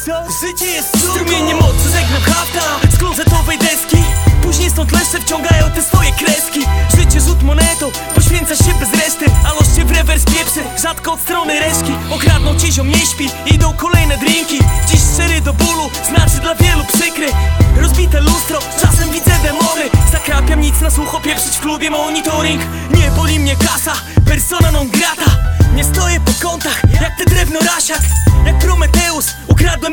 Życie jest strumieniem mocy, żegnam hafta z klozetowej deski. Później stąd leszcze wciągają te swoje kreski. Życie rzut monetą, poświęca się bez reszty, a los cię w rewers pieprzy, rzadko od strony reszki. Okradną ci ziom, nie śpi, idą kolejne drinki. Dziś szczery do bólu, znaczy dla wielu przykry. Rozbite lustro, czasem widzę demony. Zakrapiam nic na słucho, pieprzyć w klubie monitoring. Nie boli mnie kasa, persona non grata. Nie stoję po kątach, jak ty drewno rasiak. Jak Prometeusz, ukradłem